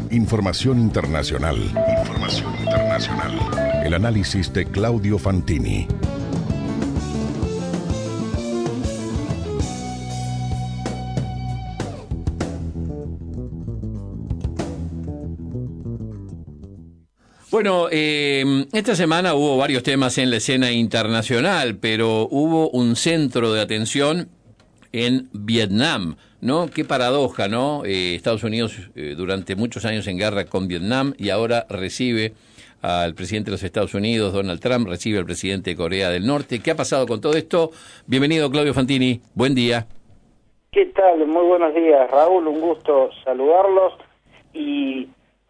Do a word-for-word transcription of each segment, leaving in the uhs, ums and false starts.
Información internacional. Información internacional. El análisis de Claudio Fantini. Bueno, eh, esta semana hubo varios temas en la escena internacional, pero hubo un centro de atención en Vietnam, ¿no? Qué paradoja, ¿no? Eh, Estados Unidos eh, durante muchos años en guerra con Vietnam y ahora recibe al presidente de los Estados Unidos, Donald Trump, recibe al presidente de Corea del Norte. ¿Qué ha pasado con todo esto? Bienvenido, Claudio Fantini. Buen día. ¿Qué tal? Muy buenos días, Raúl. Un gusto saludarlos. Y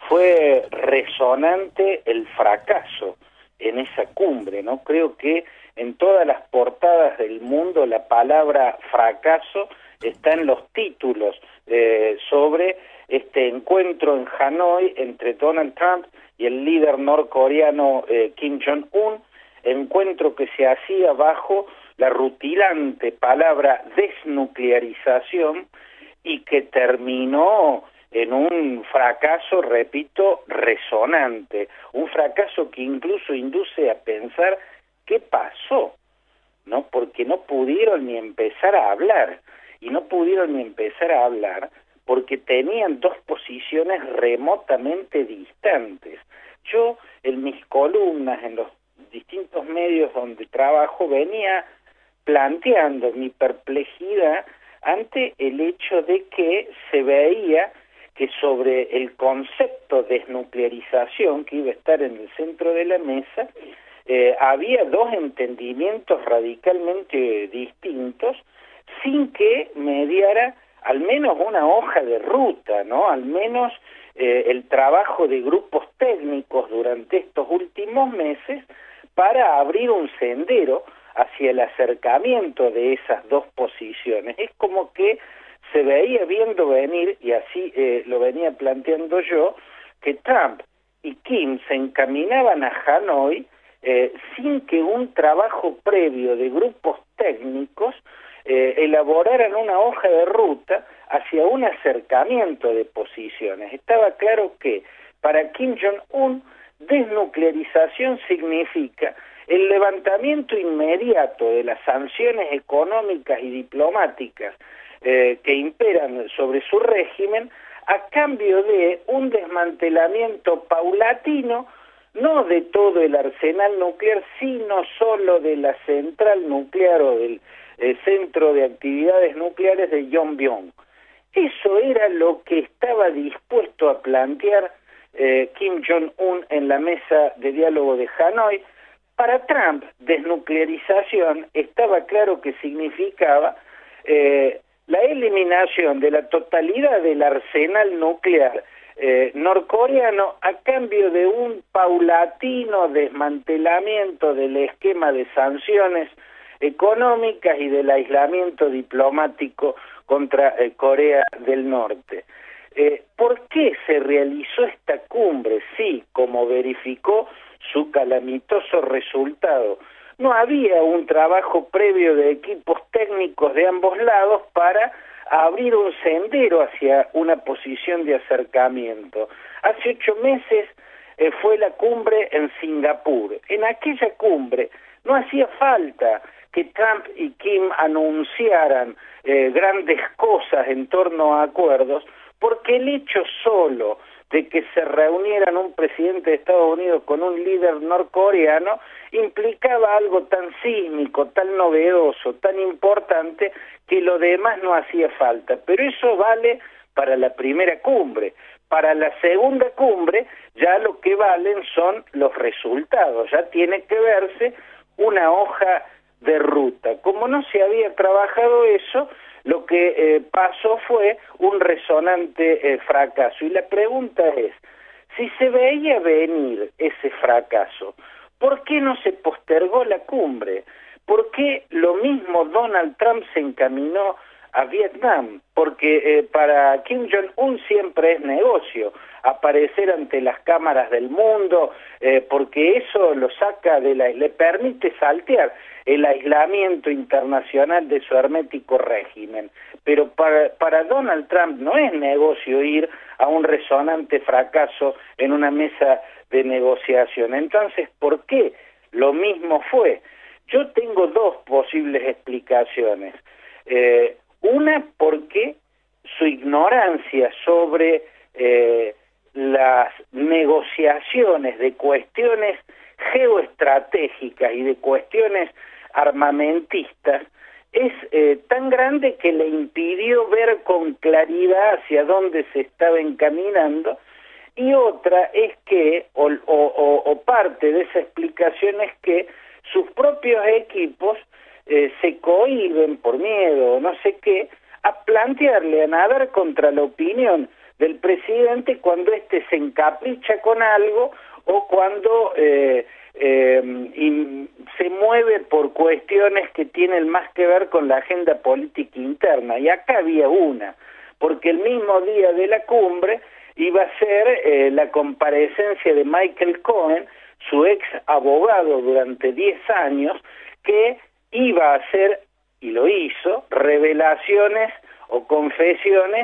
fue resonante el fracaso en esa cumbre, ¿no? Creo que en todas las portadas del mundo la palabra fracaso está en los títulos eh, sobre este encuentro en Hanoi entre Donald Trump y el líder norcoreano eh, Kim Jong-un, encuentro que se hacía bajo la rutilante palabra desnuclearización y que terminó en un fracaso, repito, resonante, un fracaso que incluso induce a pensar qué pasó, ¿no? Porque no pudieron ni empezar a hablar, y no pudieron ni empezar a hablar porque tenían dos posiciones remotamente distantes. Yo, en mis columnas, en los distintos medios donde trabajo, venía planteando mi perplejidad ante el hecho de que se veía que sobre el concepto de desnuclearización que iba a estar en el centro de la mesa, eh, había dos entendimientos radicalmente distintos, sin que mediara al menos una hoja de ruta, ¿no? Al menos eh, el trabajo de grupos técnicos durante estos últimos meses para abrir un sendero hacia el acercamiento de esas dos posiciones. Es como que se veía viendo venir, y así eh, lo venía planteando yo, que Trump y Kim se encaminaban a Hanoi eh, sin que un trabajo previo de grupos técnicos eh, elaboraran una hoja de ruta hacia un acercamiento de posiciones. Estaba claro que para Kim Jong-un desnuclearización significa el levantamiento inmediato de las sanciones económicas y diplomáticas Eh, que imperan sobre su régimen a cambio de un desmantelamiento paulatino, no de todo el arsenal nuclear, sino solo de la central nuclear o del eh, centro de actividades nucleares de Yongbyon. Eso era lo que estaba dispuesto a plantear eh, Kim Jong-un en la mesa de diálogo de Hanoi. Para Trump, desnuclearización estaba claro que significaba eh, la eliminación de la totalidad del arsenal nuclear eh, norcoreano a cambio de un paulatino desmantelamiento del esquema de sanciones económicas y del aislamiento diplomático contra eh, Corea del Norte. Eh, ¿Por qué se realizó esta cumbre? Sí, como verificó su calamitoso resultado, no había un trabajo previo de equipos técnicos de ambos lados para abrir un sendero hacia una posición de acercamiento. Hace ocho meses eh, fue la cumbre en Singapur. En aquella cumbre no hacía falta que Trump y Kim anunciaran eh, grandes cosas en torno a acuerdos, porque el hecho solo de que se reunieran un presidente de Estados Unidos con un líder norcoreano implicaba algo tan sísmico, tan novedoso, tan importante, que lo demás no hacía falta. Pero eso vale para la primera cumbre. Para la segunda cumbre ya lo que valen son los resultados, ya tiene que verse una hoja de ruta. Como no se había trabajado eso, lo que eh, pasó fue un resonante eh, fracaso. Y la pregunta es, si se veía venir ese fracaso, ¿por qué no se postergó la cumbre? ¿Por qué lo mismo Donald Trump se encaminó a Vietnam, porque eh, para Kim Jong-un siempre es negocio aparecer ante las cámaras del mundo, eh, porque eso lo saca de la, le permite saltear el aislamiento internacional de su hermético régimen. Pero para, para Donald Trump no es negocio ir a un resonante fracaso en una mesa de negociación. Entonces, ¿por qué lo mismo fue? Yo tengo dos posibles explicaciones. Eh, una, porque su ignorancia sobre eh, las negociaciones de cuestiones geoestratégicas y de cuestiones armamentistas es eh, tan grande que le impidió ver con claridad hacia dónde se estaba encaminando. Y otra es que, o, o, o parte de esa explicación es que sus propios equipos eh, se cohíben por miedo o no sé qué, a plantearle, a nadar contra la opinión del presidente cuando éste se encapricha con algo o cuando eh, eh, y se mueve por cuestiones que tienen más que ver con la agenda política interna. Y acá había una, porque el mismo día de la cumbre iba a ser eh, la comparecencia de Michael Cohen, su ex abogado durante diez años, que iba a hacer, y lo hizo, revelaciones o confesiones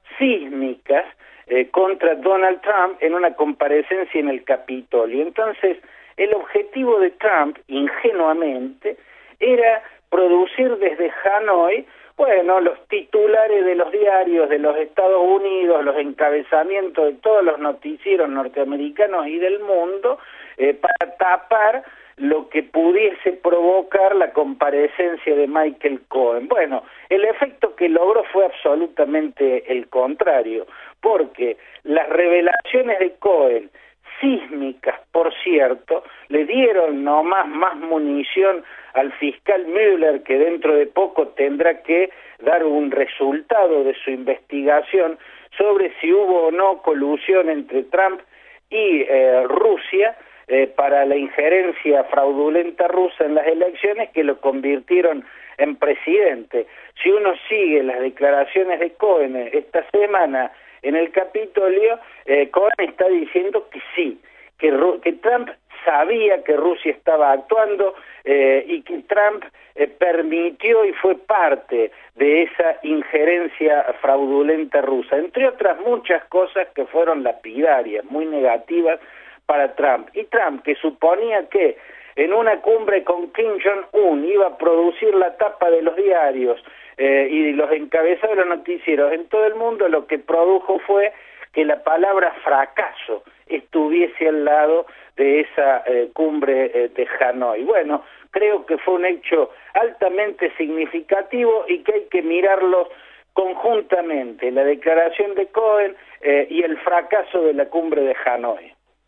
sísmicas eh, contra Donald Trump en una comparecencia en el Capitolio. Entonces, el objetivo de Trump, ingenuamente, era producir desde Hanoi, bueno, los titulares de los diarios de los Estados Unidos, los encabezamientos de todos los noticieros norteamericanos y del mundo, eh, para tapar lo que pudiese provocar la comparecencia de Michael Cohen. Bueno, el efecto que logró fue absolutamente el contrario, porque las revelaciones de Cohen, sísmicas, por cierto, le dieron nomás más munición al fiscal Mueller, que dentro de poco tendrá que dar un resultado de su investigación sobre si hubo o no colusión entre Trump y eh, Rusia eh, para la injerencia fraudulenta rusa en las elecciones que lo convirtieron en presidente. Si uno sigue las declaraciones de Cohen esta semana en el Capitolio, eh, Cohen está diciendo que sí, que, que Trump sabía que Rusia estaba actuando eh, y que Trump eh, permitió y fue parte de esa injerencia fraudulenta rusa, entre otras muchas cosas que fueron lapidarias, muy negativas para Trump. Y Trump, que suponía que en una cumbre con Kim Jong-un iba a producir la tapa de los diarios eh, y los encabezados de los noticieros en todo el mundo, lo que produjo fue que la palabra fracaso estuviese al lado de esa eh, cumbre eh, de Hanoi. Bueno, creo que fue un hecho altamente significativo y que hay que mirarlo conjuntamente, la declaración de Cohen eh, y el fracaso de la cumbre de Hanoi.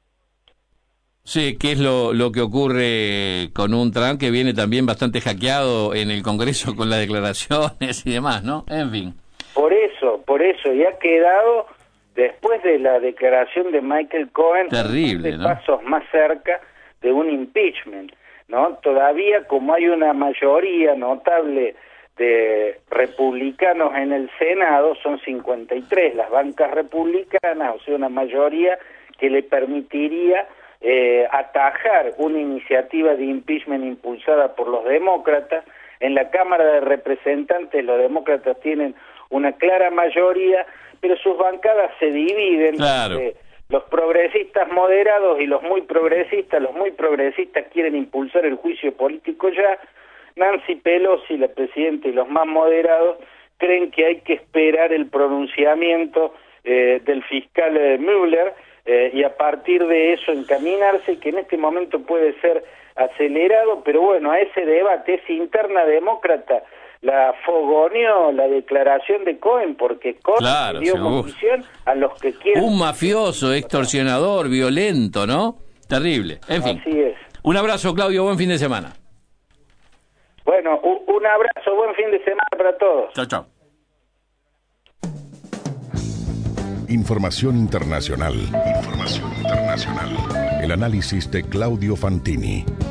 Sí, ¿qué es lo, lo que ocurre con un Trump que viene también bastante hackeado en el Congreso con las declaraciones y demás, ¿no? En fin. Por eso, por eso, y ha quedado, después de la declaración de Michael Cohen, terrible, de ¿no? pasos más cerca de un impeachment, ¿no? Todavía, como hay una mayoría notable de republicanos en el Senado, son cincuenta y tres las bancas republicanas, o sea, una mayoría que le permitiría eh, atajar una iniciativa de impeachment impulsada por los demócratas. En la Cámara de Representantes los demócratas tienen una clara mayoría, pero sus bancadas se dividen. Claro. Entre los progresistas moderados y los muy progresistas. Los muy progresistas quieren impulsar el juicio político ya. Nancy Pelosi, la presidenta, y los más moderados creen que hay que esperar el pronunciamiento eh, del fiscal eh, Mueller eh, y a partir de eso encaminarse, que en este momento puede ser acelerado, pero bueno, a ese debate, esa interna demócrata, la fogoneó la declaración de Cohen, porque Cohen claro, dio seguro. munición a los que quieren... Un mafioso, extorsionador, violento, ¿no? Terrible. En fin. Así es. Un abrazo, Claudio, buen fin de semana. Bueno, un, un abrazo, buen fin de semana para todos. Chao, chao. Información internacional. Información internacional. El análisis de Claudio Fantini.